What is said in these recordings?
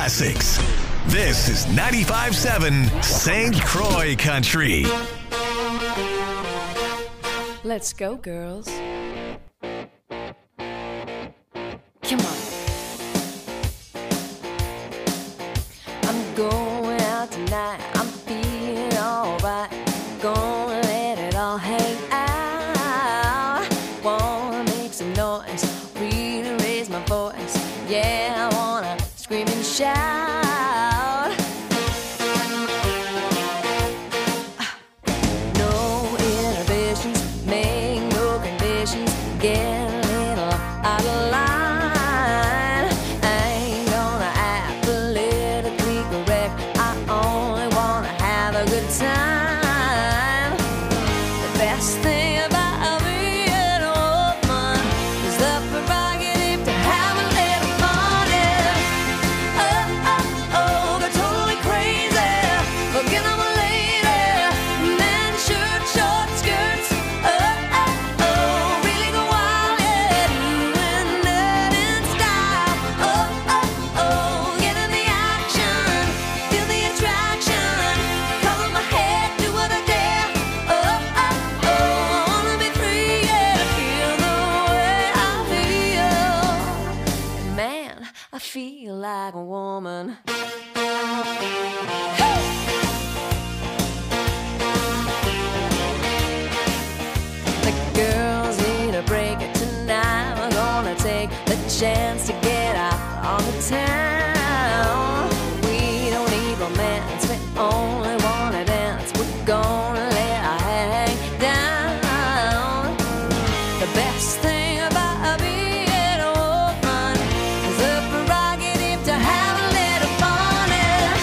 classics. This is 95.7 St. Croix Country. Let's go, girls. Come on. I'm going out tonight. I'm feeling alright. Gonna let it all hang out. Wanna make some noise, really raise my voice. Yeah, I wanna scream and shout. No inhibitions, make no conditions. Get a little out of line. I ain't gonna act politically correct. I only wanna have a good time. The best thing about being a woman is the prerogative to have a little fun. Yeah. Oh, they're totally crazy. Forget I'm a lady. Men, shirt, short skirts. Really go wild, yeah. Doing that in style. Get in the action. Feel the attraction. Color my head, do what I dare. I wanna be free, yeah. Feel the way I feel. Man, I feel like a woman. The girls need a break tonight. We're gonna take the chance to get out on the town. We don't need romance, we only wanna dance. We're gonna let our hang down. The best thing about being a woman is the prerogative to have a little fun. Yeah.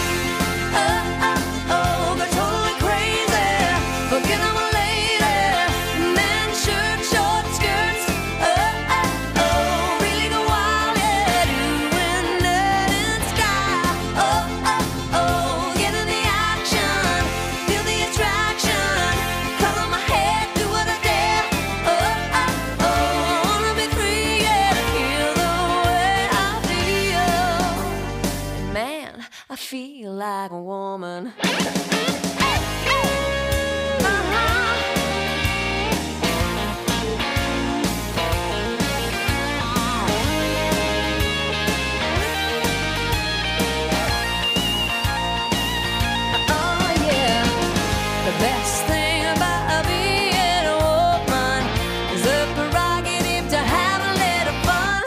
They're totally crazy. Forget I'm a lady. Men, shirt, short skirts. Really go wild, yeah. Doing that in style. Get in the action. Feel the attraction. Color my head, do what I dare. Wanna be free, yeah. Feel the way I feel. Man, I feel like a woman. Oh yeah, the best thing about being a woman is the prerogative to have a little fun.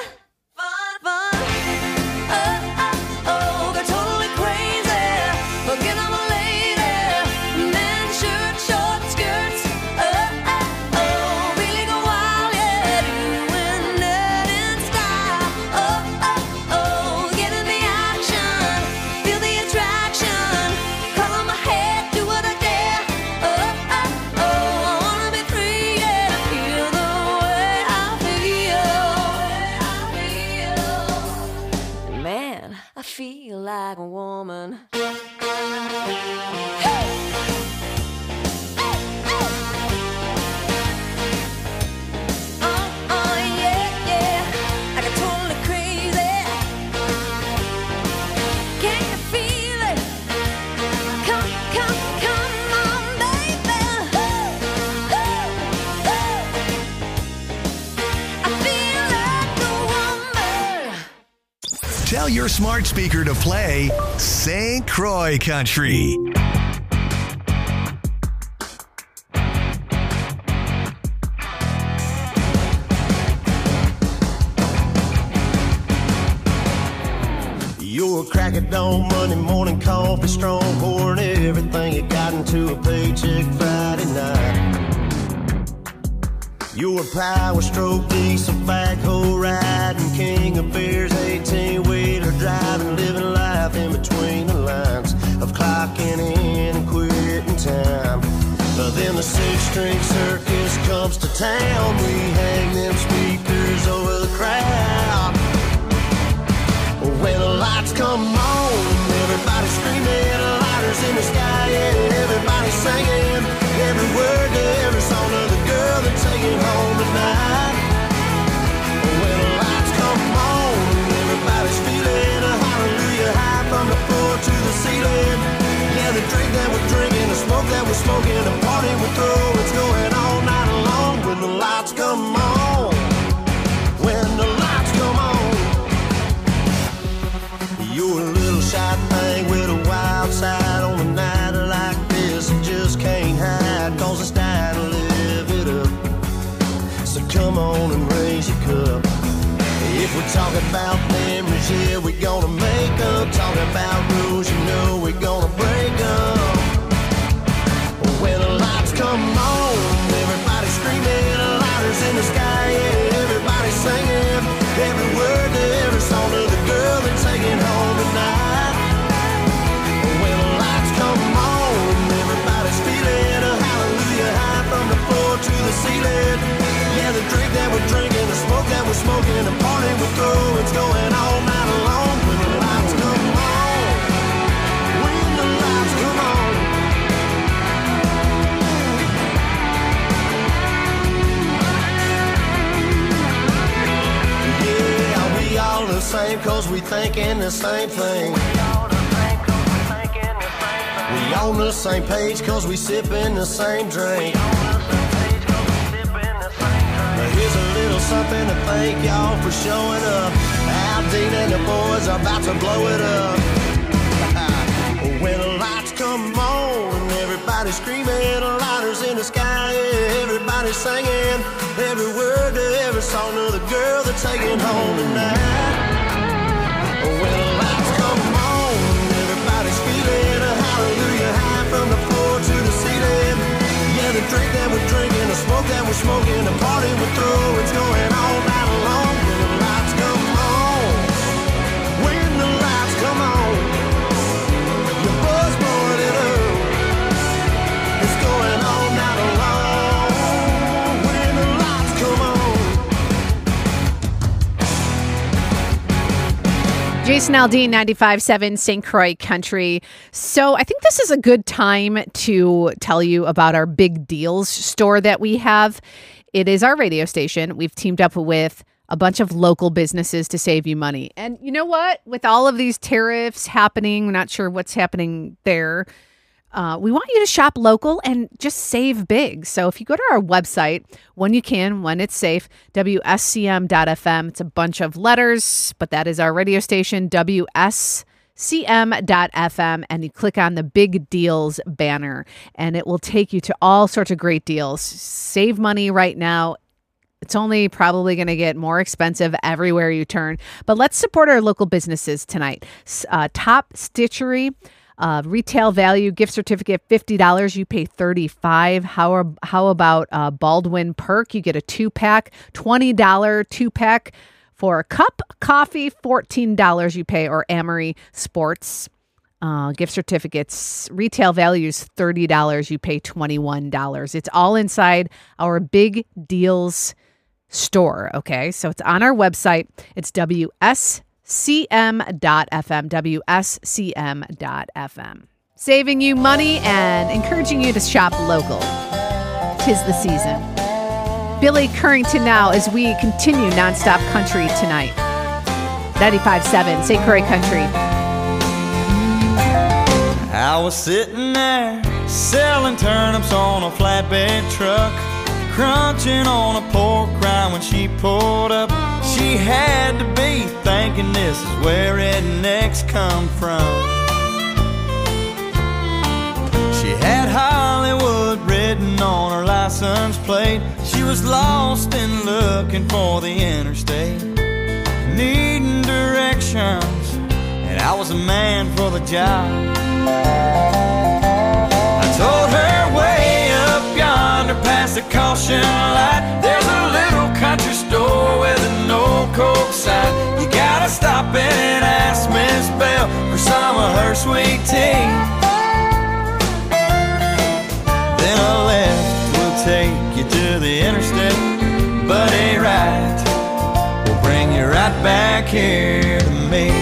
They're totally crazy. Forget I'm a lady. Men, shirt, short skirts. Really go wild, yeah. Doing that in style. Get in the action. Feel the attraction. Color my head, do what I dare. I wanna be free, yeah. Feel the way I feel. Man, I feel like a woman. Yeah. I got totally crazy. Can you feel it? Come on, baby. I feel like a woman. Tell your smart speaker to play St. Croix Country. You're a crack at dawn, Monday morning coffee, strong pouring everything you got into a paycheck Friday night. You're a power stroke, diesel backhoe riding, king of beers, 18-wheeler driving, living life in between the lines of clocking in and quitting time. But then the six-string circus comes to town, we hang them speakers over the crowd. When the lights come on, everybody's screaming, lighters in the sky, yeah, everybody's singing every word to every song of the girl they're taking home tonight. When the lights come on, everybody's feeling a hallelujah high You're a little shy thing with a wild side on a night like this. You just can't hide, cause it's time to live it up. So come on and raise your cup. If we're talking about memories, yeah, we're gonna make up. Talking about rules, you know we're gonna break up. When the lights come on, everybody's screaming, lighters in the sky, yeah, everybody's singing. Every word to every song to the girl they're taking home tonight. When the lights come on, everybody's feeling a hallelujah high from the floor to the ceiling. Yeah, the drink that we're drinking, the smoke that we're smoking, the party we're throwing, it's going all night long. When the lights come on, when the lights come on. Yeah, we all the same cause we thinking the same thing. We on the same page cause we sipping the same drink. Here's a little something to thank y'all for showing up. Al Dean and the boys are about to blow it up. When the lights come on, everybody's screaming, lighters in the sky, yeah, everybody's singing. Every word to every song to the girl they're taking home tonight. When the lights come on, everybody's feeling a hallelujah high from the floor to the ceiling. Yeah, the drink that we're drinking, the smoke that we're smoking, the party we're throwing, it's going all night long. When the lights come on, when the lights come on, your buzz blowing it up, it's going all night long. When the lights come on. Jason Aldean, 95.7 St. Croix Country. So I think this is a good time to tell you about our Big Deals store that we have. It is our radio station. We've teamed up with a bunch of local businesses to save you money. And you know what? With all of these tariffs happening, we're not sure what's happening there. We want you to shop local and just save big. So if you go to our website, when you can, when it's safe, WSCM.FM, it's a bunch of letters, but that is our radio station, WSCM.FM, and you click on the Big Deals banner, and it will take you to all sorts of great deals. Save money right now. It's only probably going to get more expensive everywhere you turn. But let's support our local businesses tonight. Top Stitchery. Retail value gift certificate $50. You pay $35. How about Baldwin Perk? You get a 2-pack, $20 2-pack for a cup. Coffee, $14 you pay. Or Amory Sports gift certificates. Retail value is $30. You pay $21. It's all inside our Big Deals store. Okay, so it's on our website. It's WSCM.FM, WSCM.FM. Saving you money and encouraging you to shop local. 'Tis the season. Billy Currington now as we continue nonstop country tonight. 95.7 St. Croix Country. I was sitting there selling turnips on a flatbed truck, crunching on a pork rind when she pulled up. She had to be thinking this is where rednecks come from. She had Hollywood written on her license plate. She was lost and looking for the interstate, needing directions, and I was a man for the job. I told her way up yonder past the caution light, there's a little country store with an old Coke sign. You gotta stop in and ask Miss Bell for some of her sweet tea. Then a left will take you to the interstate, but a right will bring you right back here to me.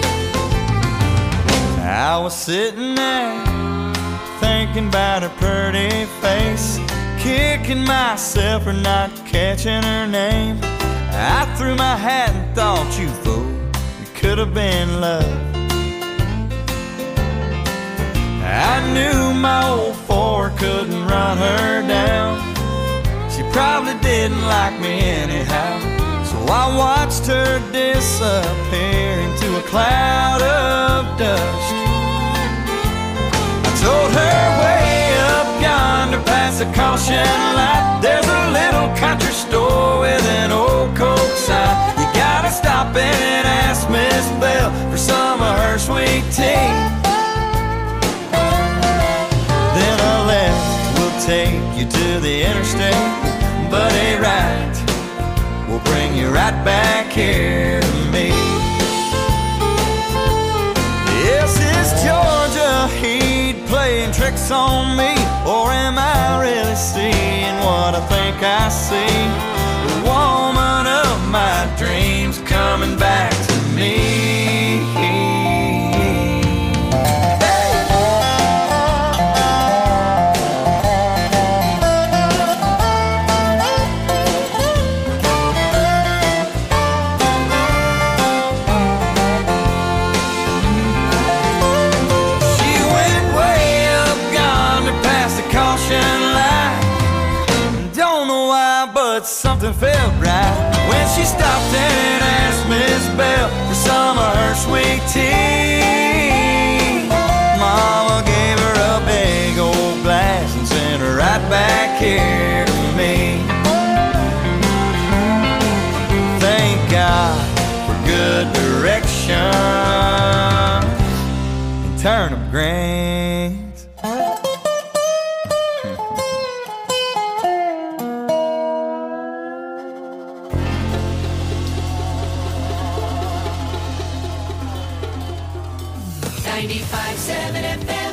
I was sitting there thinking about her pretty face, kicking myself for not catching her name. I threw my hat and thought, you fool, it could have been love. I knew my old Ford couldn't run her down. She probably didn't like me anyhow, so I watched her disappear into a cloud of past the caution light, there's a little country store with an old Coke sign. You gotta stop and ask Miss Bell for some of her sweet tea. Then a left will take you to the interstate, but a right will bring you right back here to me. Yes, is Georgia Heat playing tricks on me, or am I really seeing what I think I see? The woman of my dreams coming back to me. Something felt right when she stopped and asked Miss Bell for some of her sweet tea. Mama gave her a big old glass and sent her right back here to me. Thank God for good direction and turnip greens. 95.7 FM.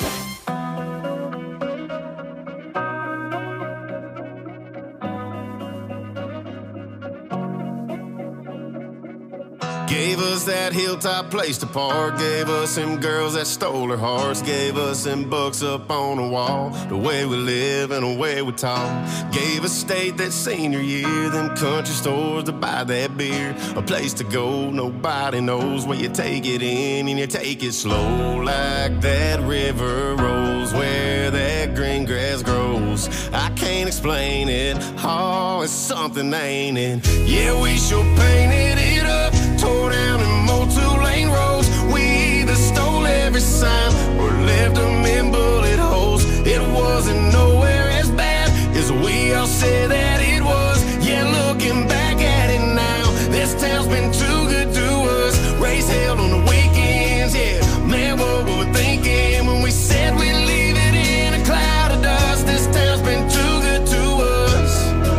Gave us that hilltop place to park. Gave us them girls that stole our hearts. Gave us them books up on the wall. The way we live and the way we talk. Gave us state that senior year. Them country stores to buy that beer. A place to go, nobody knows where you take it in and you take it slow. Like that river rolls where that green grass grows. I can't explain it. Oh, it's something, ain't it? Yeah, we sure painted it up. Tore down and mowed 2-lane roads. We either stole every sign or left them in bullet holes. It wasn't nowhere as bad as we all said that it was. Yeah, looking back at it now, this town's been too good to us. Race held on the weekends, yeah. Man, what were we thinking when we said we'd leave it in a cloud of dust? This town's been too good to us.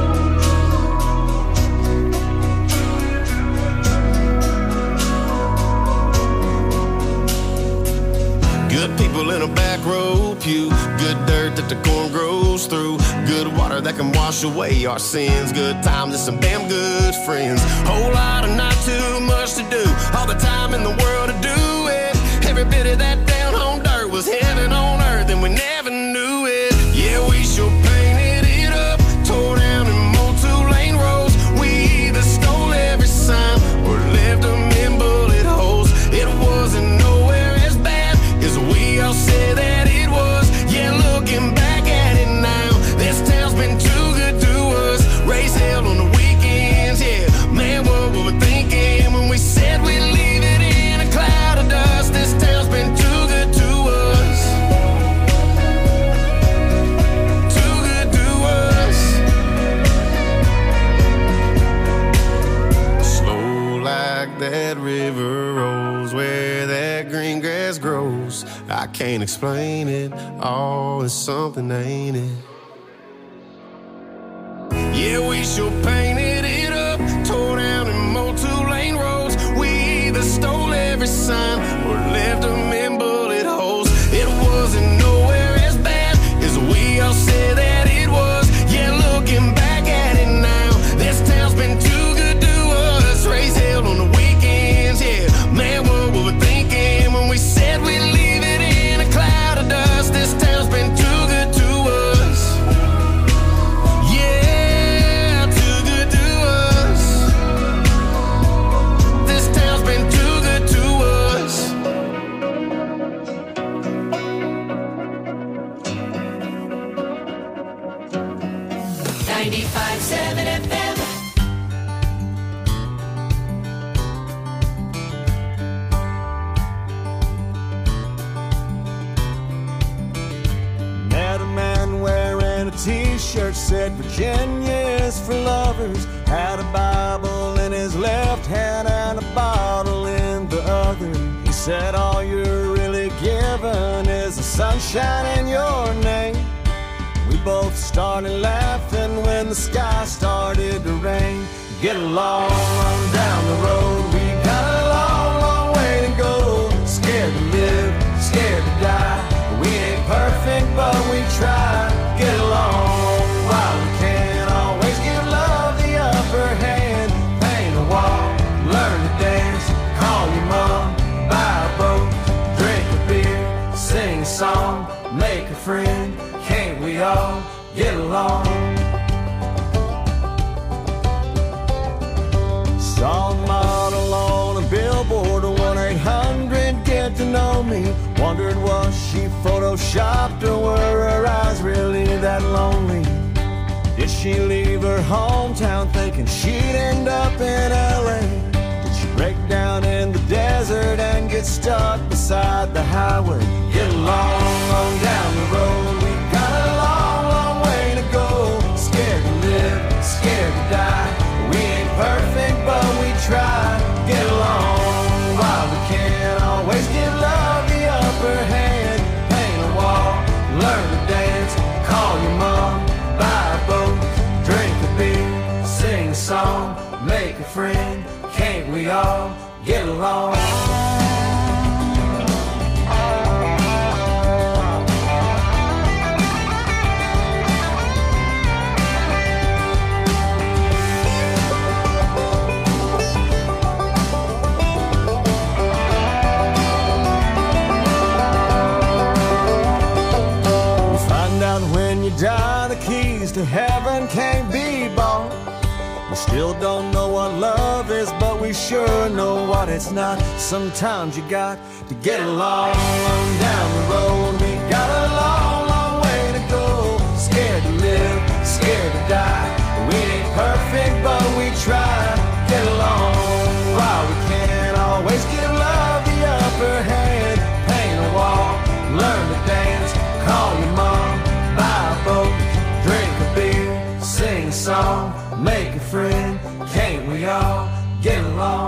Good people in a back row pew. Good dirt that the corn grows through. Good water that can wash away our sins. Good times and some damn good friends. Whole lot of not too much to do. All the time in the world to do it. Every bit of that down home dirt was heaven on earth and we never knew it. Yeah, we sure painted it up. Tore down and mowed 2-lane roads. We either stole every sign or left them in bullet holes. It wasn't nowhere as bad as we all said that it was. Yeah, looking back at it now, this town's been too good to us. Race held on the weekends, yeah. Man, what were we thinking when we said we'd leave it in a cloud of dust? This town's been too good to us. Too good to us. Slow like that river rolls where that green grass grows. I can't explain it. Oh, it's something, ain't it? Yeah, we sure painted it up. Tore down and mowed 2-lane roads. We either stole every sign or left them in bullet holes. It wasn't nowhere as bad as we all said that it was. Yeah, looking back at it now, this town's been too good to us. Race held on the weekends, yeah. Man, what were we thinking when we said we'd leave it in a cloud of dust? This town's been too good to us. Yeah, too good to us. This town's been too good to us. 95.7 FM. Met a man wearing a t-shirt said Virginia is for lovers. Had a Bible in his left hand and a bottle in the other. He said all you're really given is the sunshine in your name. We both started laughing when the sky started to rain. Get along on down the road, we got a long, long way to go. Scared to live, scared to die. We ain't perfect, but we try. Get along while we can. Always give love the upper hand. Paint a wall, learn to dance. Call your mom, buy a boat, drink a beer, sing a song, make a friend. Can't we all get along? Saw a model on a billboard, 1-800 get to know me. Wondered was she photoshopped or were her eyes really that lonely? Did she leave her hometown thinking she'd end up in LA? Did she break down in the desert and get stuck beside the highway? Get along on down the road, we got a long, long way to go. Scared to live, scared to die. We ain't perfect, but we try. Get along while we can. Always give love the upper hand. Paint a wall, learn to dance. Call your mom, buy a boat, drink a beer, sing a song, make a friend. Can't we all get along? Die, the keys to heaven can't be bought. We still don't know what love is, but we sure know what it's not. Sometimes you got to get along down the road. We got a long, long way to go. Scared to live, scared to die. We ain't perfect, but we try. Get along while we can. Always give love the upper hand. Paint a wall, learn to dance. Call your mom, buy a boat, drink a beer, sing a song, make a friend. Can't we all get along?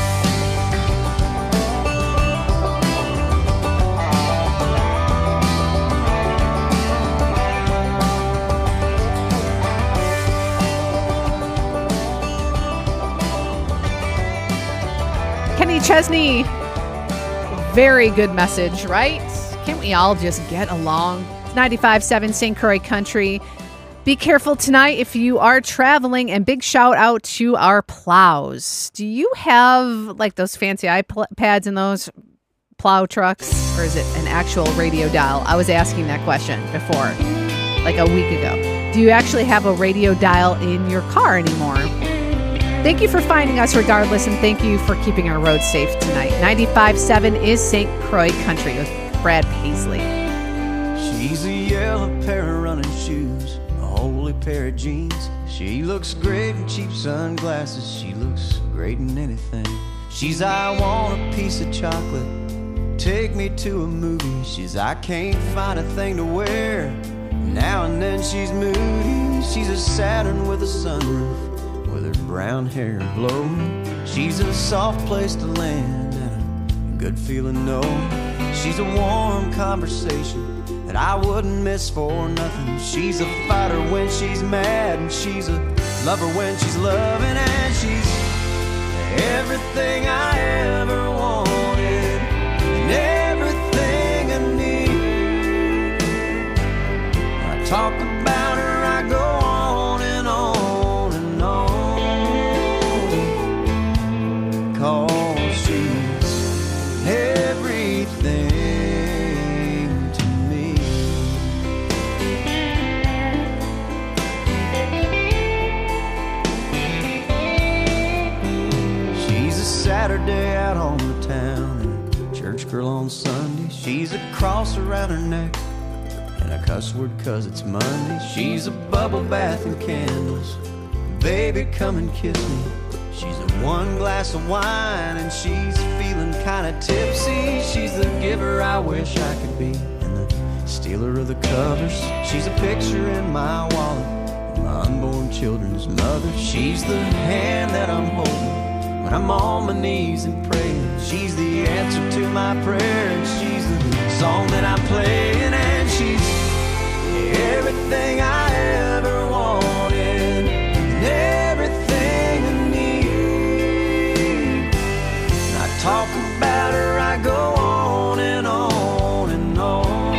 Kenny Chesney, very good message, right? Can't we all just get along? 95.7 St. Croix Country. Be careful tonight if you are traveling, and big shout out to our plows. Do you have like those fancy iPads in those plow trucks, or is it an actual radio dial? I was asking that question before, like a week ago. Do you actually have a radio dial in your car anymore? Thank you for finding us regardless, and thank you for keeping our roads safe tonight. 95.7 is St. Croix Country with Brad Paisley. She's a yellow pair of running shoes, a holy pair of jeans. She looks great in cheap sunglasses. She looks great in anything. She's I want a piece of chocolate, take me to a movie. She's I can't find a thing to wear, now and then she's moody. She's a Saturn with a sunroof, with her brown hair blowing. She's a soft place to land and a good feeling no. She's a warm conversation that I wouldn't miss for nothing. She's a fighter when she's mad, and she's a lover when she's loving, and she's everything I ever wanted and everything I need. I talk about her, I go on and on and on, 'cause she's everything. Saturday out on the town, and a church girl on Sunday. She's a cross around her neck and a cuss word 'cause it's Monday. She's a bubble bath and candles, baby come and kiss me. She's a one glass of wine and she's feeling kinda tipsy. She's the giver I wish I could be, and the stealer of the covers. She's a picture in my wallet, my unborn children's mother. She's the hand that I'm holding when I'm on my knees and praying. She's the answer to my prayer, and she's the song that I'm playing, and she's everything I ever wanted, and everything I need. And I talk about her, I go on and on and on,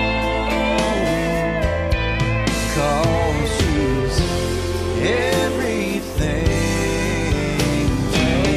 'cause she's everything to me.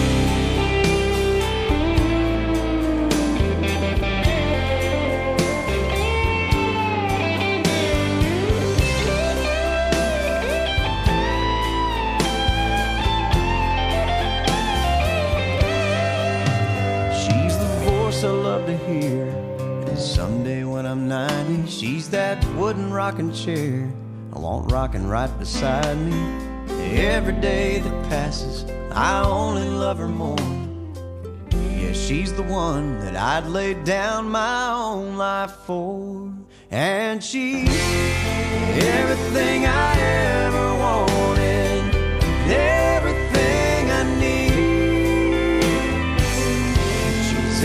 She's the voice I love to hear, and someday when I'm 90, she's that wooden rocking chair I want rocking right beside me. Every day that passes, I only love her more. Yeah, she's the one that I'd lay down my own life for. And she's everything I ever wanted, everything I need. She's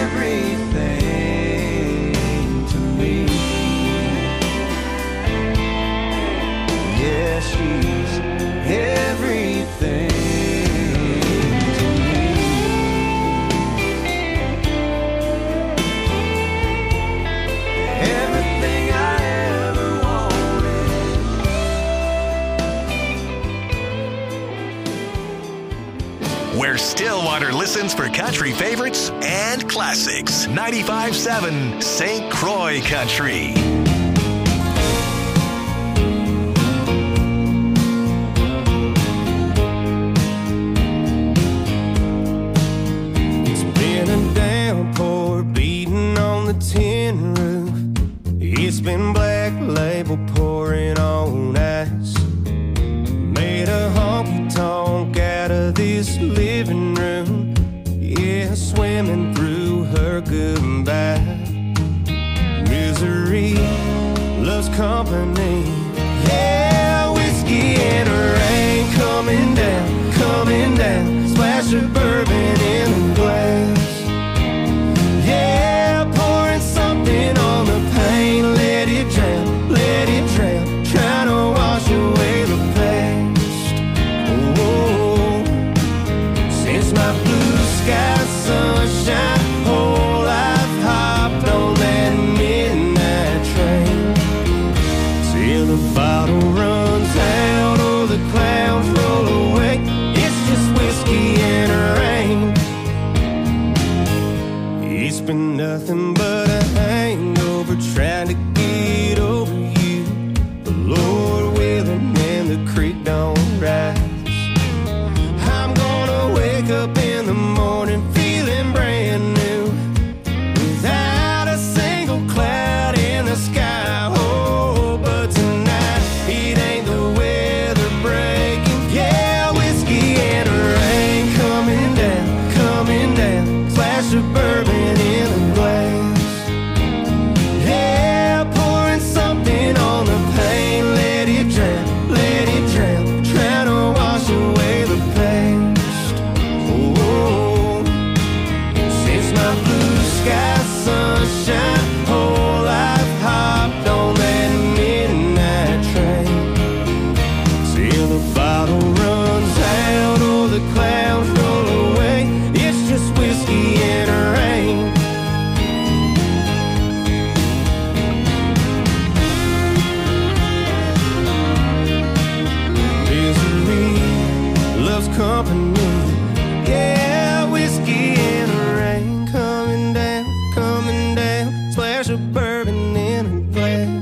everything to me. Yeah, she's everything to me. Everything I ever wanted. Where Stillwater listens for country favorites and classics. 95.7 St. Croix Country. It's been a downpour beating on the tin roof. It's been Black Label pouring on ice. Made a honky-tonk out of this living room. Yeah, swimming through her goodbye. Misery loves company. Yeah, whiskey and rain coming down, coming down. Splash of bourbon in the glass. Yeah, pouring something on the pain. Let it drown, let it drown. Trying to wash away the past. Oh, since my blue sky sunshine, whole life hopped on that midnight train. Till the bottle runs out or the clouds roll away. It's just whiskey and rain. It's been nothing but a hangover trying to get over you. The Lord willing and the creek don't rise. I'm gonna wake up in the morning feeling brand new, without a single cloud in the sky. Oh, but tonight it ain't the weather breaking. Yeah, whiskey and rain coming down, coming down. Splash of bourbon in a glass. Yeah, pouring something on the pain. Let it drown, let it drown. Trying to wash away the past. Oh, since my blue sky sunshine, whole life hopped on that midnight train. Till the bottle runs out or the clouds roll away. It's just whiskey and rain. Misery loves company. Yeah, whiskey and rain coming down, coming down. Splash of bourbon in a glass.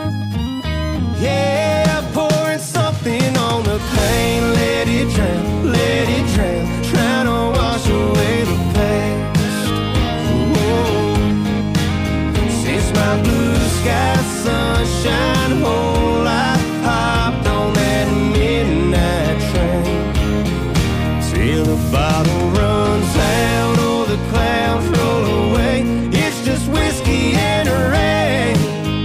Yeah, pouring something on the pain. Let it drown, let it drown. Trying to wash away the past. Whoa. Since my blue sky sunshine, whole life hopped on that midnight train. Till the bottle runs out or the clouds roll away. It's just whiskey and rain.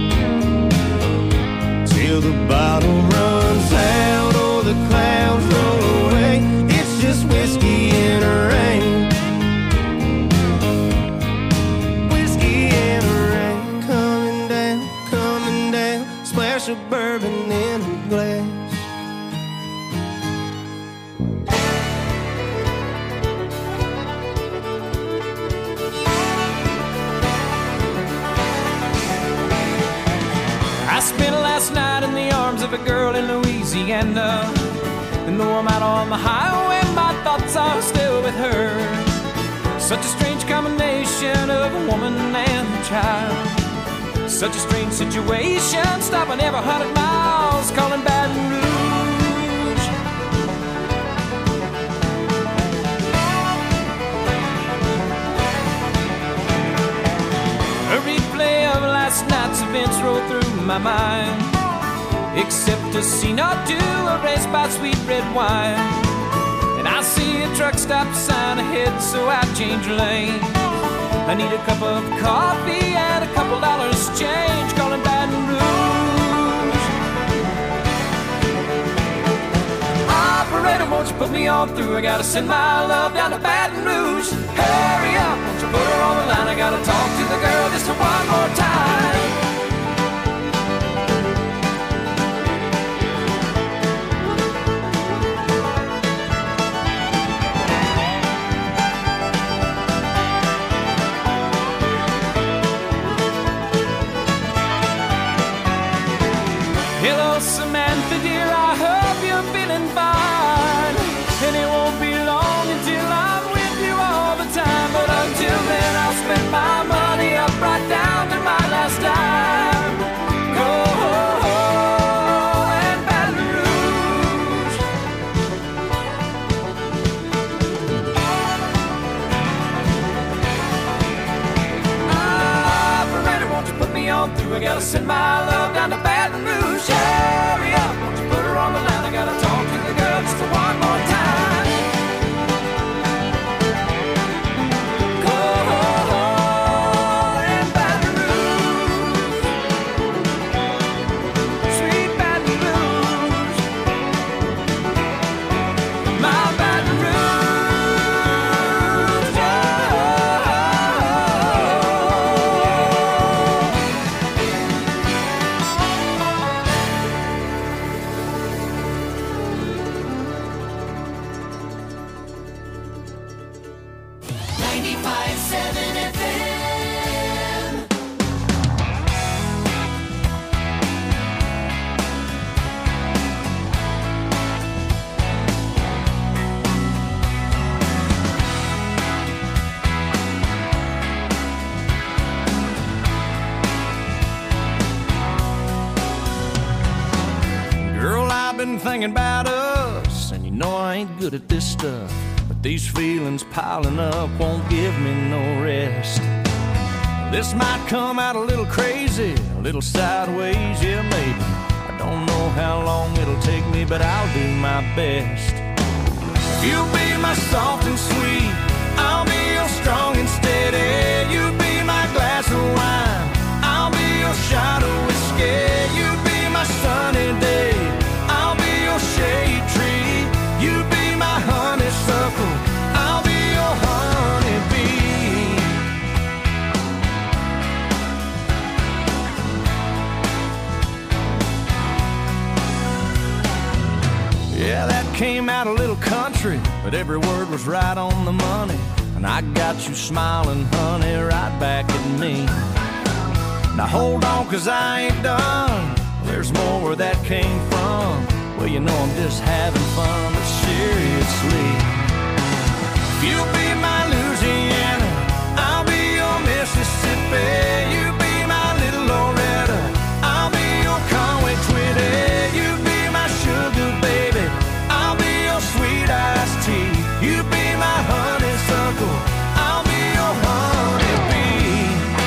arms of a girl in Louisiana. And though I'm out on the highway, my thoughts are still with her. Such a strange combination of a woman and a child. Such a strange situation, stopping every 100 miles, calling Baton Rouge. A replay of last night's events roll through my mind, except a scene or two erased by sweet red wine. And I see a truck stop sign ahead, so I change lanes. I need a cup of coffee and a couple dollars change, calling Baton Rouge. Operator, won't you put me on through? I gotta send my love down to Baton Rouge. Hurry up, won't you put her on the line? I gotta talk to the girl just one more time. Hello, Samantha, dear, I hope you're feeling fine. And it won't be long until I'm with you all the time. But until then, I'll spend my money up right down to my last dime. Go and Baton Rouge. Operator, won't you put me on through? I gotta send my love down to Baton Rouge. Hurry up, won't you put her on the line? I gotta talk to the girl just one more time. Go and Baton Rouge, sweet Baton Rouge, my Baton Rouge, oh. Girl, I've been thinking about us, and you know I ain't good at this stuff. But these feelings piling up won't give me no rest. This might come out a little crazy, a little sideways, yeah, maybe. I don't know how long it'll take me, but I'll do my best. You'll be my soft and sweet, I'll be your strong and steady. You be my glass of wine, I'll be your shot of whiskey. You be my sunny day, I'll be your shade tree. You be my honeysuckle, I'll be your honeybee. Yeah, that came out a little country, but every word was right on the money. And I got you smiling, honey, right back at me. Now hold on, 'cause I ain't done. There's more where that came from. Well, you know I'm just having fun, but seriously. You'll be my Louisiana, I'll be your Mississippi. You be my little Loretta, I'll be your Conway Twitty. You be my sugar baby, I'll be your sweet iced tea. You be my honeysuckle, I'll be your honeybee.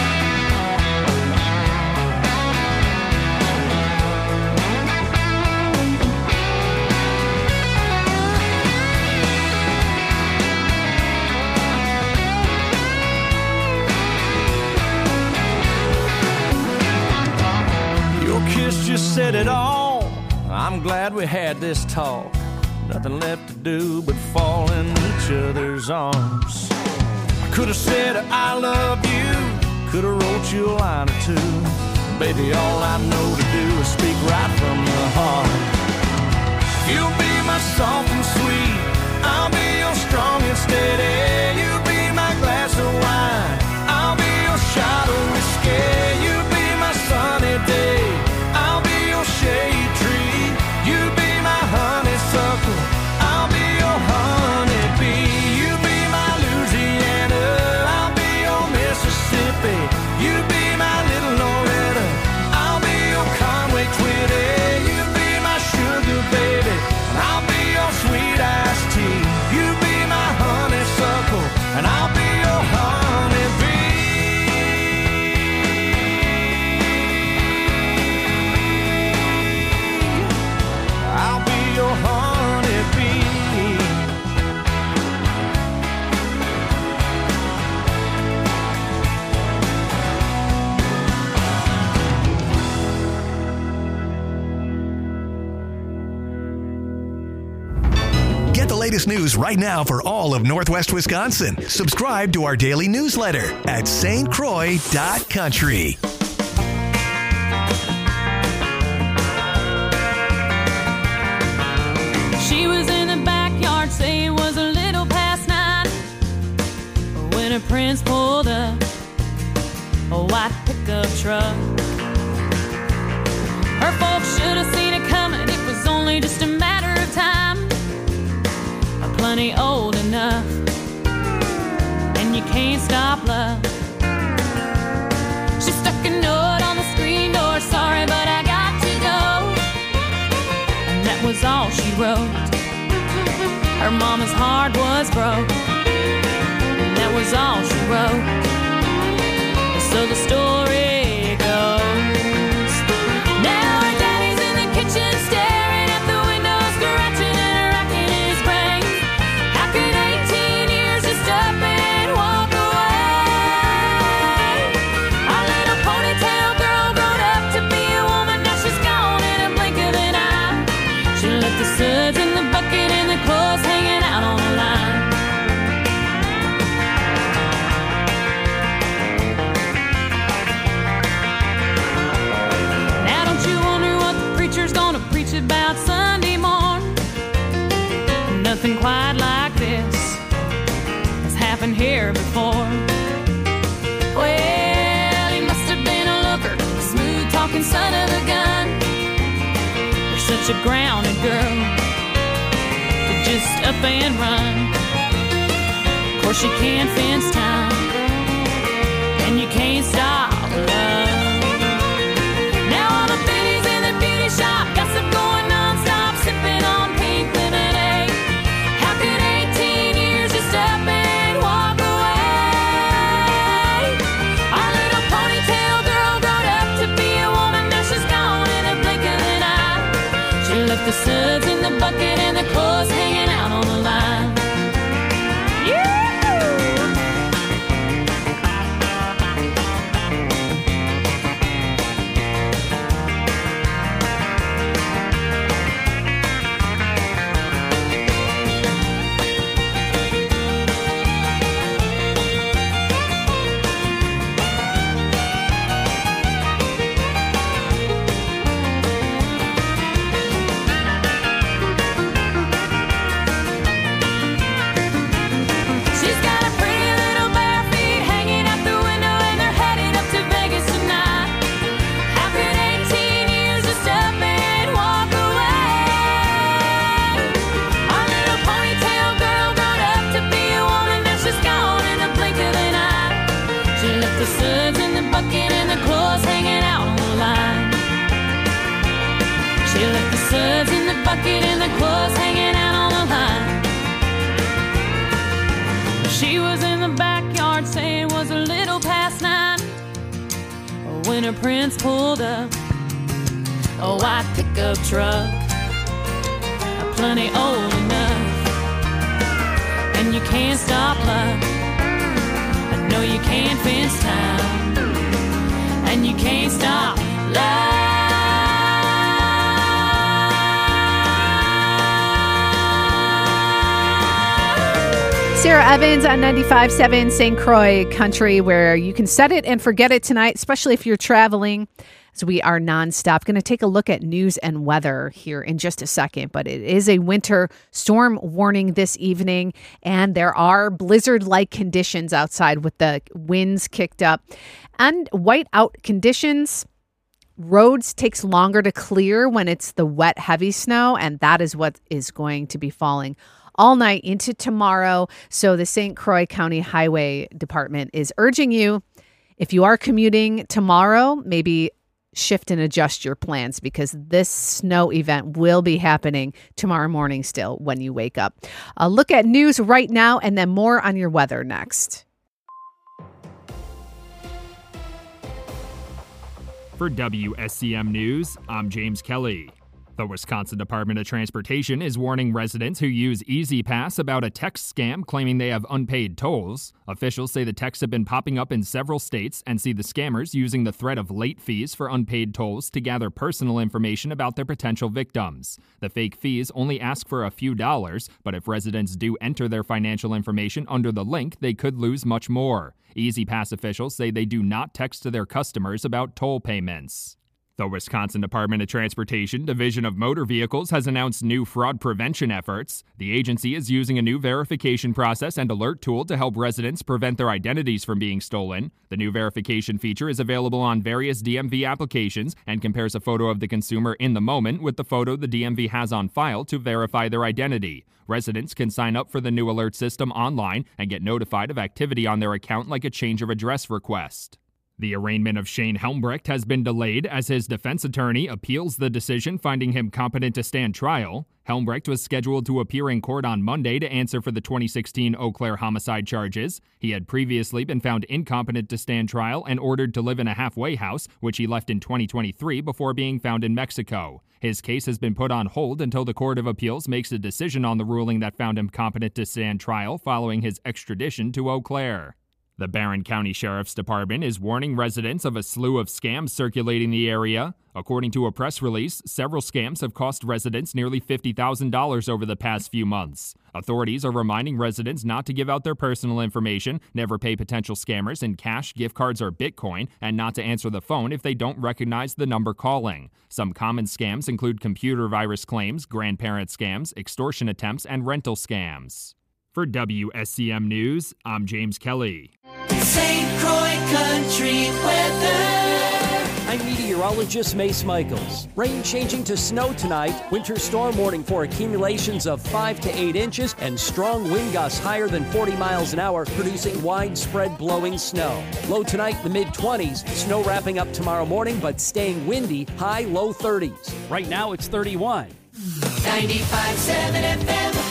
Your kiss just said it all. I'm glad we had this talk. Nothing left to do but fall in each other's arms. I could have said I love you, could have wrote you a line or two. Baby, all I know to do is speak right from the heart. You'll be my soft and sweet, I'll be your strong and steady. You be my glass of wine, I'll be your shot of whiskey. You be my sunny day, I'll be your shade tree. latest news right now for all of Northwest Wisconsin. Subscribe to our daily newsletter at stcroix.country. She was in the backyard, say it was a little past 9 when her prince pulled up a white pickup truck. Her folks should have seen it coming, it was only just a matter of time. Plenty old enough, and you can't stop love. She stuck a note on the screen door, sorry but I got to go. And that was all she wrote. Her mama's heart was broke, and that was all she wrote. And so the story goes. Now her daddy's in the kitchen staring at the window, scratching and racking his brain. How could 18 years just up and walk away? Our little ponytail girl grown up to be a woman, now she's gone in a blink of an eye. She left the suds in the bucket and the clothes hanging out on the line. Now don't you wonder what the preacher's gonna preach about Sunday morn? Nothing quite like this has happened here before. Well, he must have been a looker, a smooth talking son of a gun. You're such a grounded girl to just up and run. Of course you can't fence time, and you can't stop love. Now all the biddies in the beauty shop, gossip going non-stop, sipping on pink lemonade. How could 18 years just up and walk away? Our little ponytail girl grown up to be a woman, now she's gone in a blink of an eye. She left the suds in the bucket and the clothes hanging out on the line. She's got a pretty little bare feet hanging out the window, and they're headed up to Vegas tonight. How could 18 years just up and walk away? Our little ponytail girl grown up to be a woman, now she's gone in a blink of an eye. She left the suds in the bucket and the clothes hanging out on the line. She left the suds in the bucket and the clothes hanging out on the line. She was in the backyard, saying it was a little past 9 when her prince pulled up a white pickup truck, plenty old enough, and you can't stop love. I know you can't fence time, and you can't stop love. Sarah Evans on 95.7 St. Croix Country, where you can set it and forget it tonight, especially if you're traveling. So we are nonstop. Going to take a look at news and weather here in just a second, but it is a winter storm warning this evening, and there are blizzard-like conditions outside with the winds kicked up and whiteout conditions. Roads takes longer to clear when it's the wet, heavy snow, and that is what is going to be falling all night into tomorrow. So the St. Croix County Highway Department is urging you, if you are commuting tomorrow, maybe shift and adjust your plans, because this snow event will be happening tomorrow morning still when you wake up. Look at news right now, and then more on your weather next. For WSCM News, I'm James Kelly. The Wisconsin Department of Transportation is warning residents who use E-ZPass about a text scam claiming they have unpaid tolls. Officials say the texts have been popping up in several states and see the scammers using the threat of late fees for unpaid tolls to gather personal information about their potential victims. The fake fees only ask for a few dollars, but if residents do enter their financial information under the link, they could lose much more. E-ZPass officials say they do not text to their customers about toll payments. The Wisconsin Department of Transportation Division of Motor Vehicles has announced new fraud prevention efforts. The agency is using a new verification process and alert tool to help residents prevent their identities from being stolen. The new verification feature is available on various DMV applications and compares a photo of the consumer in the moment with the photo the DMV has on file to verify their identity. Residents can sign up for the new alert system online and get notified of activity on their account like a change of address request. The arraignment of Shane Helmbrecht has been delayed as his defense attorney appeals the decision finding him competent to stand trial. Helmbrecht was scheduled to appear in court on Monday to answer for the 2016 Eau Claire homicide charges. He had previously been found incompetent to stand trial and ordered to live in a halfway house, which he left in 2023 before being found in Mexico. His case has been put on hold until the Court of Appeals makes a decision on the ruling that found him competent to stand trial following his extradition to Eau Claire. The Barron County Sheriff's Department is warning residents of a slew of scams circulating the area. According to a press release, several scams have cost residents nearly $50,000 over the past few months. Authorities are reminding residents not to give out their personal information, never pay potential scammers in cash, gift cards, or Bitcoin, and not to answer the phone if they don't recognize the number calling. Some common scams include computer virus claims, grandparent scams, extortion attempts, and rental scams. For WSCM News, I'm James Kelly. St. Croix Country weather. I'm meteorologist Mace Michaels. Rain changing to snow tonight. Winter storm warning for accumulations of 5 to 8 inches and strong wind gusts higher than 40 miles an hour, producing widespread blowing snow. Low tonight, the mid-20s. Snow wrapping up tomorrow morning, but staying windy, high low 30s. Right now, it's 31. 95.7 FM.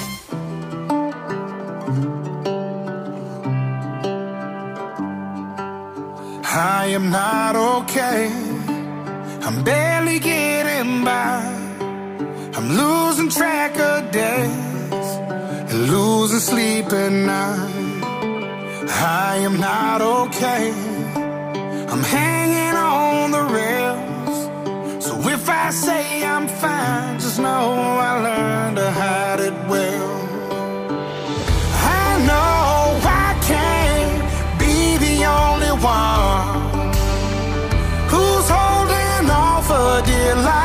I am not okay. I'm barely getting by. I'm losing track of days and losing sleep at night. I am not okay. I'm hanging on the rails. So if I say I'm fine, just know I learned to hide it well. I know I can't be the only one who's holding on for dear life.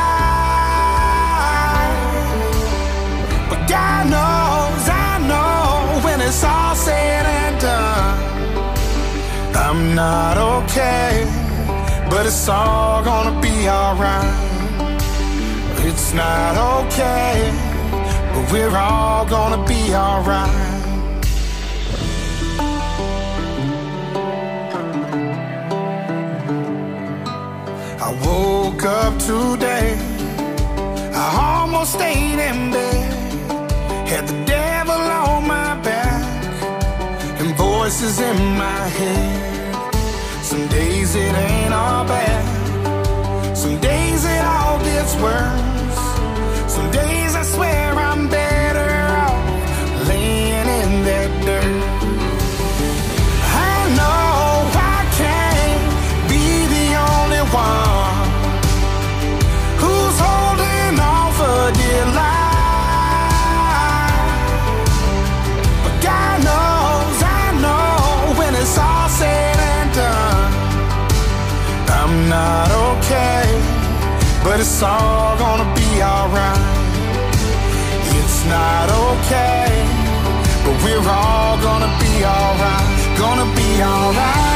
But God knows, I know, when it's all said and done, I'm not okay, but it's all gonna be alright. It's not okay, but we're all gonna be alright. I woke up today, I almost stayed in bed, had the devil on my back and voices in my head. Some days it ain't all bad, some days it all gets worse. Some days I swear I'm better off laying in that dirt. I know I can't be the only one who's holding on for dear life. But God knows, I know, when it's all said and done, I'm not okay, but it's all gonna be alright. It's not okay, but we're all gonna be alright. Gonna be alright.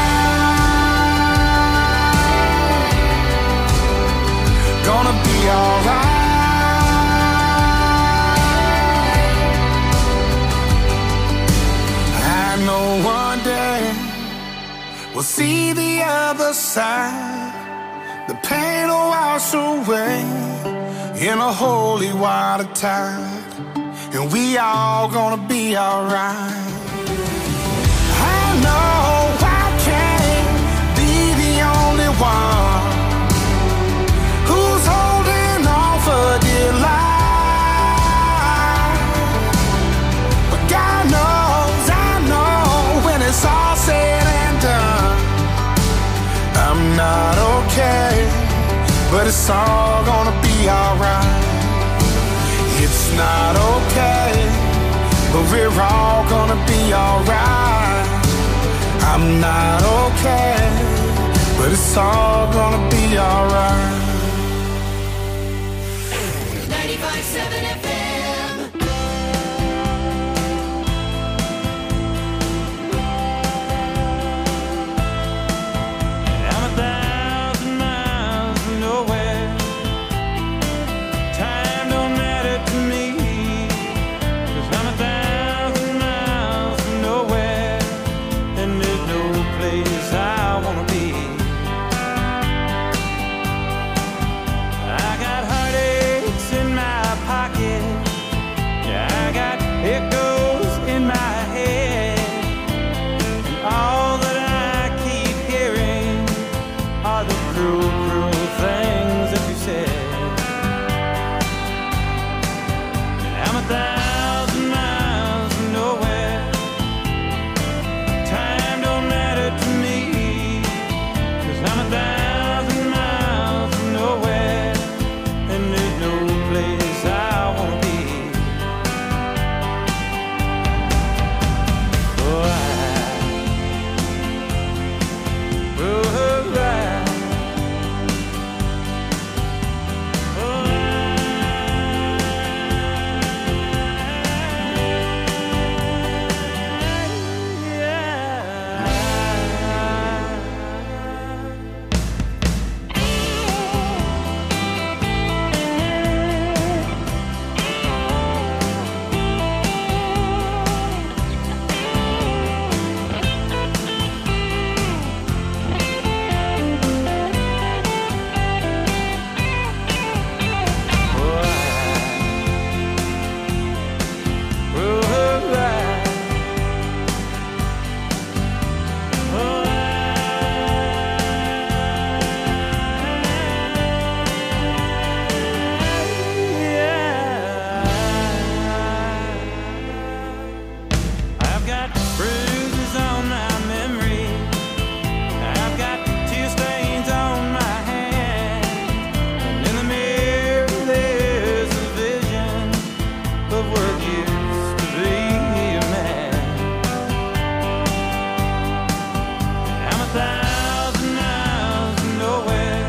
Gonna be alright. I know one day we'll see the other side. The pain will wash away in a holy water tide, and we all gonna be alright. I know I can't be the only one who's holding on for dear life. okay, but it's all gonna be alright. It's not okay, but we're all gonna be alright. I'm not okay, but it's all gonna be alright. 95.7 FM. I'm 1,000 miles from nowhere. Time don't matter to me, 'cause I'm 1,000 miles from nowhere, and there's no place I wanna be. I got heartaches in my pocket, yeah, I got echoes in my head, and all that I keep hearing are the cruel, cruel things that you said. I'm 1,000 miles from nowhere. Time don't matter to me, 'cause I'm 1,000 miles from nowhere, and there's no place I wanna be. Oh, I've got bruises on my memory, I've got tear stains on my hand, and in the mirror there's a vision of what used to be a man. I'm 1,000 miles from nowhere.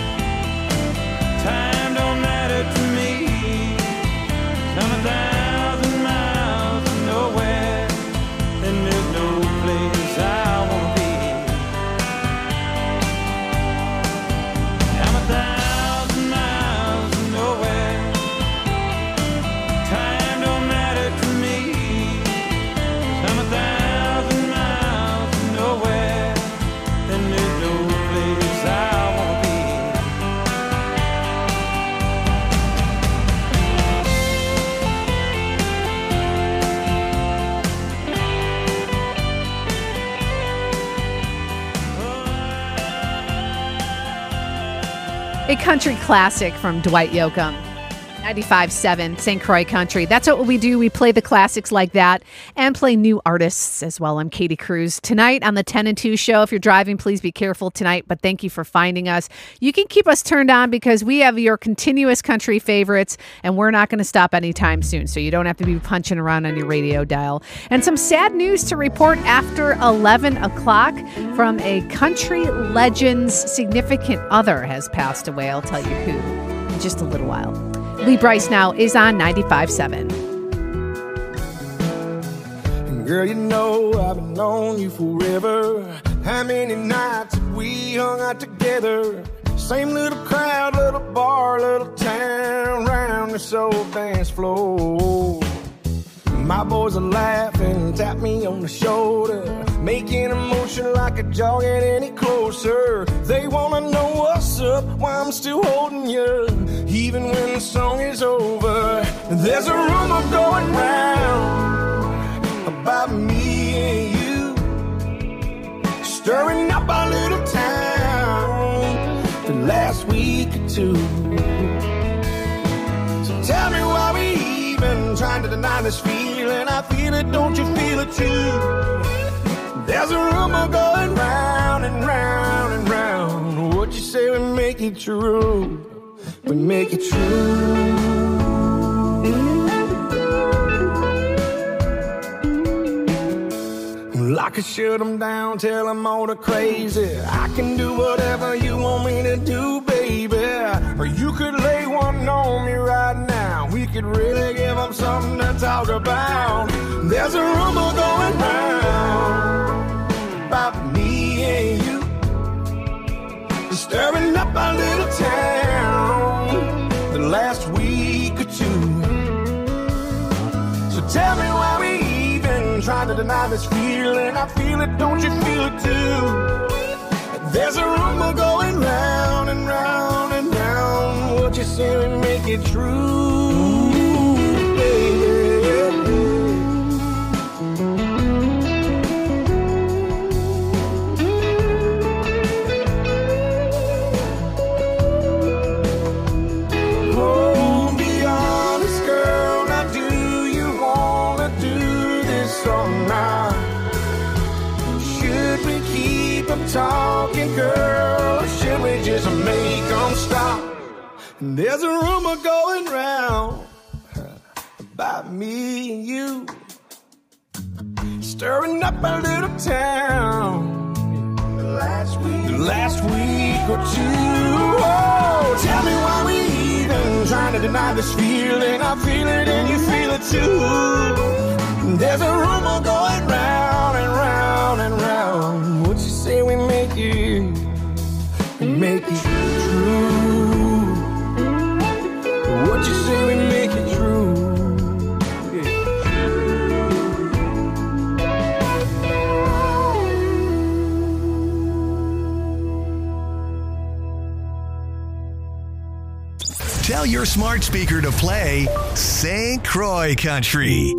Time don't matter to me, 'cause I'm 1,000 miles from nowhere, and there's no place I wanna be. I'm 1,000 miles from nowhere. Time don't matter to me, 'cause I'm 1,000 miles from nowhere, and there's no place I wanna be. A country classic from Dwight Yoakam. 95.7 St. Croix Country. That's what we do. We play the classics like that and play new artists as well. I'm Katie Cruz. Tonight on the 10 and 2 show, if you're driving, please be careful tonight, but thank you for finding us. You can keep us turned on because we have your continuous country favorites, and we're not going to stop anytime soon, so you don't have to be punching around on your radio dial. And some sad news to report after 11 o'clock from a country legend's significant other has passed away. I'll tell you who in just a little while. Lee Brice now is on 95.7. Girl, you know I've been on you forever. How many nights have we hung out together? Same little crowd, little bar, little town, round this old dance floor. My boys are laughing, tap me on the shoulder, making a motion like a jaw get any closer. They wanna know what's up, why I'm still holding you, even when the song is over. There's a rumor going round about me and you, stirring up our little town the last week or two. So tell me why we even trying to deny this feeling. I feel it, don't you feel it too? There's a rumor going round and round and round. What you say we make it true? We make it true. I could shut them down, tell them all they're crazy. I can do whatever you want me to do, baby. Or you could lay one on me right now. We could really give them something to talk about. There's a rumor going round about me and you, stirring up our little town the last week or two. So tell me why we even trying to deny this feeling. I feel it, don't you feel it too? There's a rumor going round and round and round. What you say we make it true, baby. Talking, girl, or should we just make them stop? And there's a rumor going round about me and you, stirring up a little town the last week or two. Oh, tell me why we even trying to deny this feeling. I feel it and you feel it too. There's a rumor going round and round and round. What you say we make it true? What you say we make it true? Tell your smart speaker to play St. Croix Country.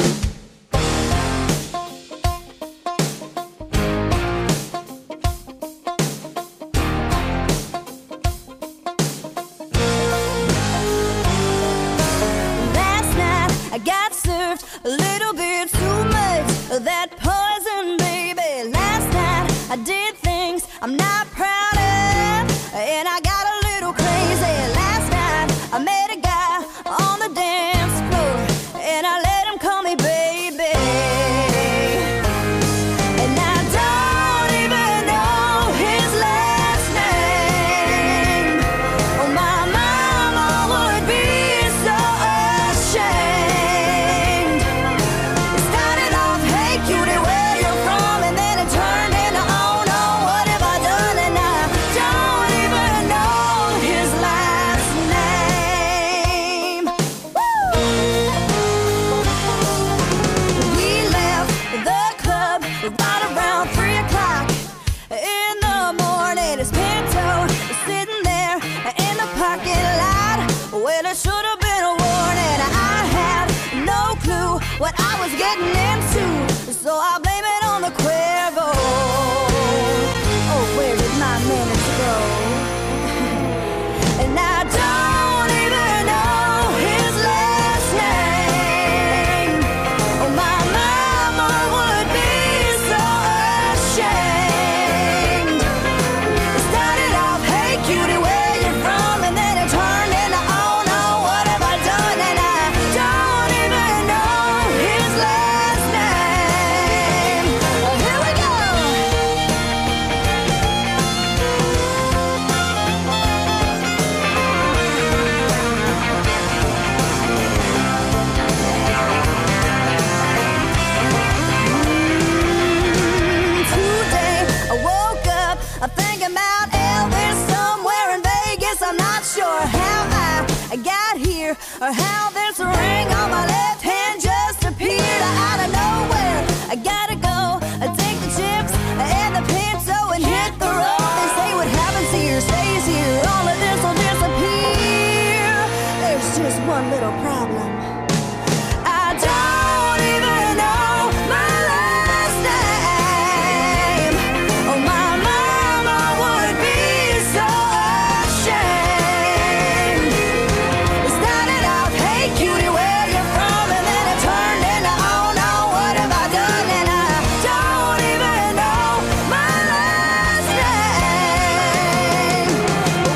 Or how this ring on my left hand just appeared out of nowhere. I gotta go, take the chips and the pinto and hit the road. They say what happens here stays here. All of this will disappear. There's just one little problem. I don't even know my last name. Oh, my mama would be so ashamed. It started off, hey cutie, where you from? And then it turned into, oh no, what have I done? And I don't even know my last name.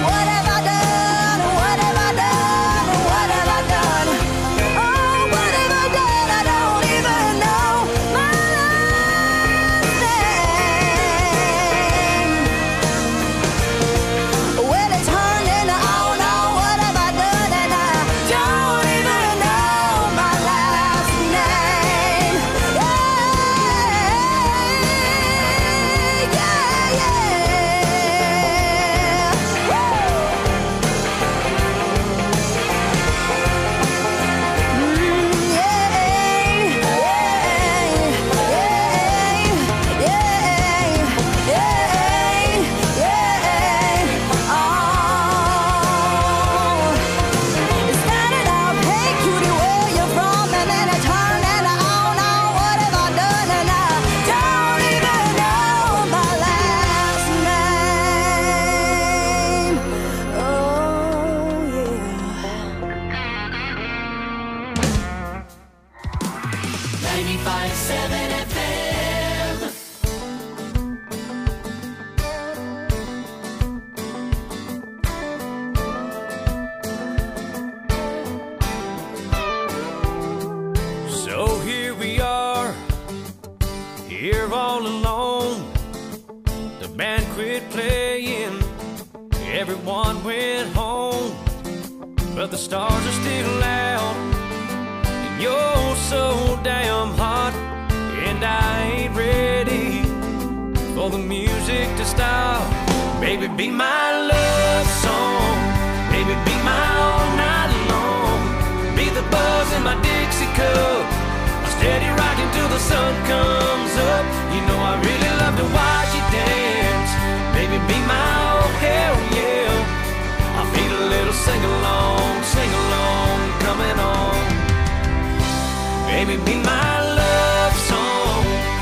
Everyone went home, but the stars are still out. And you're so damn hot, and I ain't ready for the music to stop. Baby, be my love song. Baby, be my all night long. Be the buzz in my Dixie cup. I'm steady rocking till the sun comes up. You know I really love to watch you dance. Baby, be my oh hell yeah. I feel a little sing-along coming on. Baby, be my love song.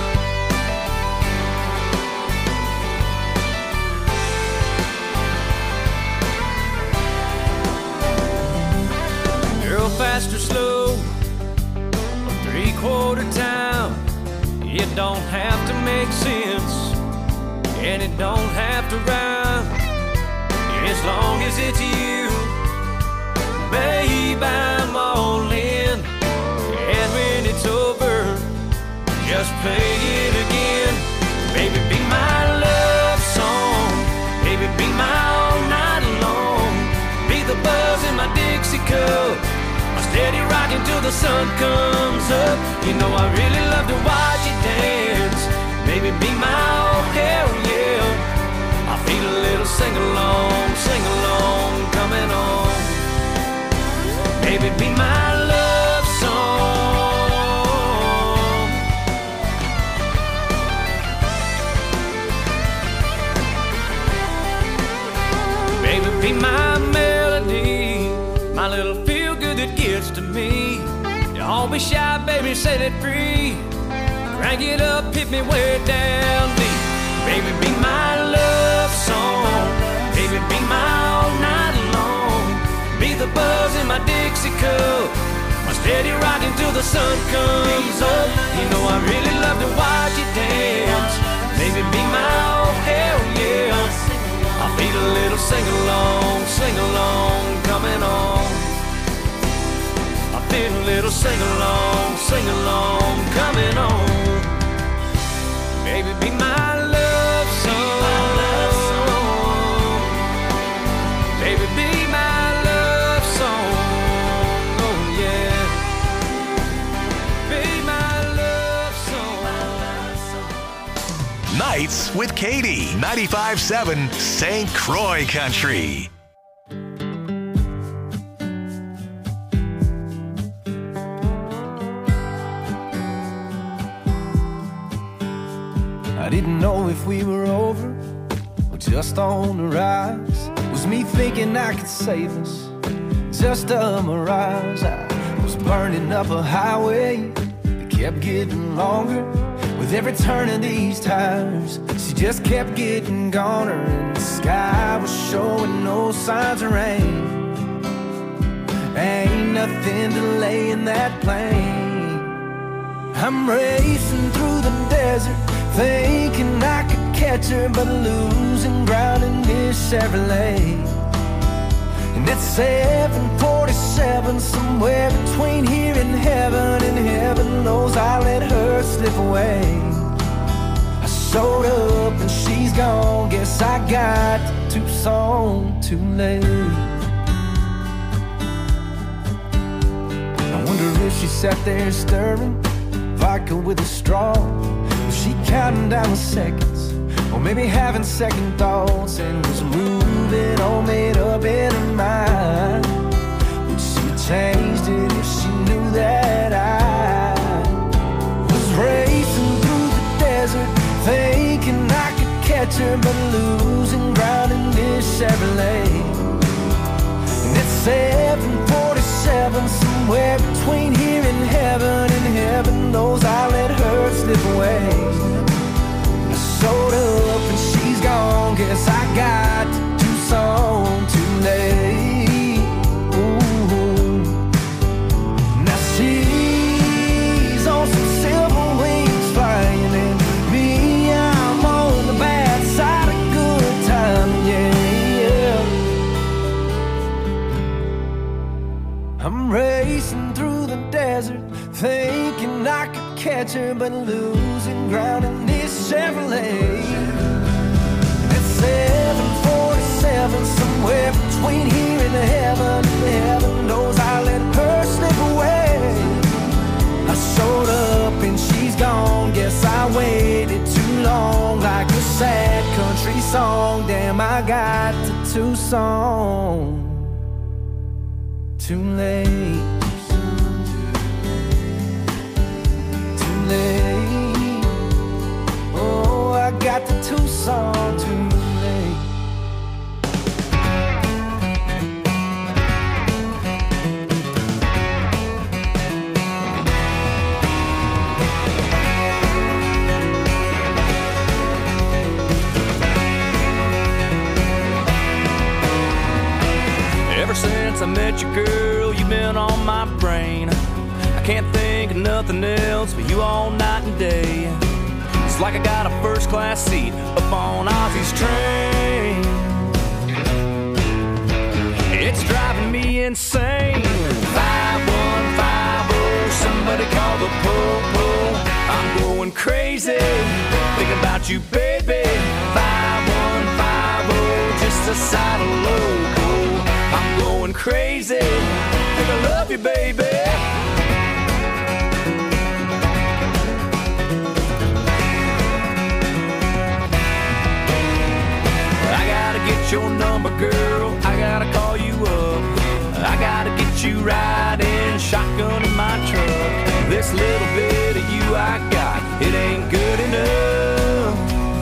Girl, fast or slow, three-quarter time. It don't have to make sense, and it don't have to rhyme. As long as it's you, babe, I'm all in. And when it's over, just play it again. Baby, be my love song. Baby, be my all night long. Be the buzz in my Dixie cup. I'm steady rocking till the sun comes up. You know I really love to watch you dance. Baby, be my oh hell yeah. I feel a little sing-along coming on. Baby, be my love song. Baby, be my melody, my little feel-good that gets to me. Don't be shy, baby, set it free. Crank it up, hit me way down deep. Baby, be my love song. Baby, be my all night long. Be the buzz in my Dixie cup. I'm steady rocking till the sun comes up. You know I really love to watch you dance. Baby, be my oh hell yeah. I feel a little sing-along coming on. I feel a little sing-along coming on. Baby, be my love song. Baby, be my love song. Oh yeah. Be my love song. Nights with Katie. 95.7 St. Croix Country. I didn't know if we were over or just on the rise. Was me thinking I could save us, just a mirage. I was burning up a highway that kept getting longer. With every turn of these tires, she just kept getting goner. And the sky was showing no signs of rain. Ain't nothing delaying that plane. I'm racing through the desert, thinking I could catch her, but losing ground in this Chevrolet. And it's 7:47, somewhere between here and heaven knows I let her slip away. I showed up and she's gone, guess I got to Tucson too late. I wonder if she sat there stirring vodka with a straw. Was she counting down the seconds, or maybe having second thoughts, and was moving all made up in her mind? Would she changed it if she knew that I was racing through the desert, thinking I could catch her, but losing ground in this Chevrolet? And it's 7:47, somewhere between here and heaven knows I let her slip away. I showed up and she's gone, guess I got to Tucson too late. Ooh. Now she's on some silver wings flying, and me, I'm on the bad side of good time, yeah. I'm racing through the desert, thinking I could catch her, but losing ground in this Chevrolet. At 7:47, 7, somewhere between here and heaven. Heaven knows I let her slip away. I showed up and she's gone. Guess I waited too long, like a sad country song. Damn, I got to Tucson too late. Too late. Oh, I got to Tucson too late. Since I met you, girl, you've been on my brain. I can't think of nothing else but you all night and day. It's like I got a first-class seat up on Ozzy's train. It's driving me insane. 5150, somebody call the po-po. I'm going crazy, thinking about you, baby. 5150, just a side of loco. I'm going crazy, think I love you, baby. I gotta get your number, girl, I gotta call you up. I gotta get you riding shotgun in my truck. This little bit of you I got, it ain't good enough.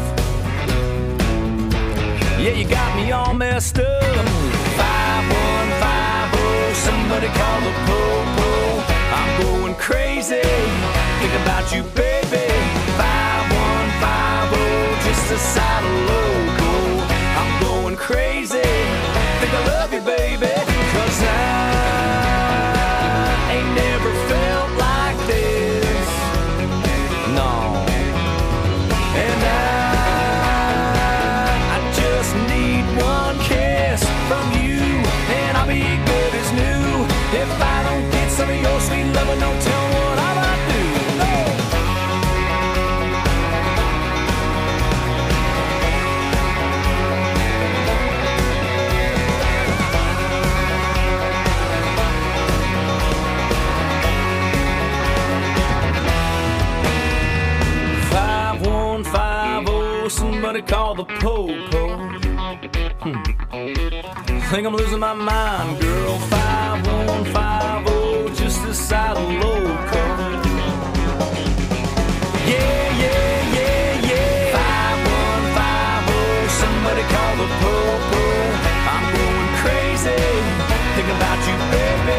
Yeah, you got me all messed up. 5150, somebody call the po-po. I'm going crazy, think about you, baby. 5150, just a side of loco. I'm going crazy, think I love you, baby. 'Cause I ain't never felt like this, no. And I just need one kiss from you, and I'll be good as new. If I don't get some of your sweet loving, don't tell me what I might do. No. 5150, somebody call the po-po. Think I'm losing my mind, girl. 5150, just a side of loco. Yeah, yeah, yeah, yeah. 5150, somebody call the po-po. I'm going crazy, think about you, baby.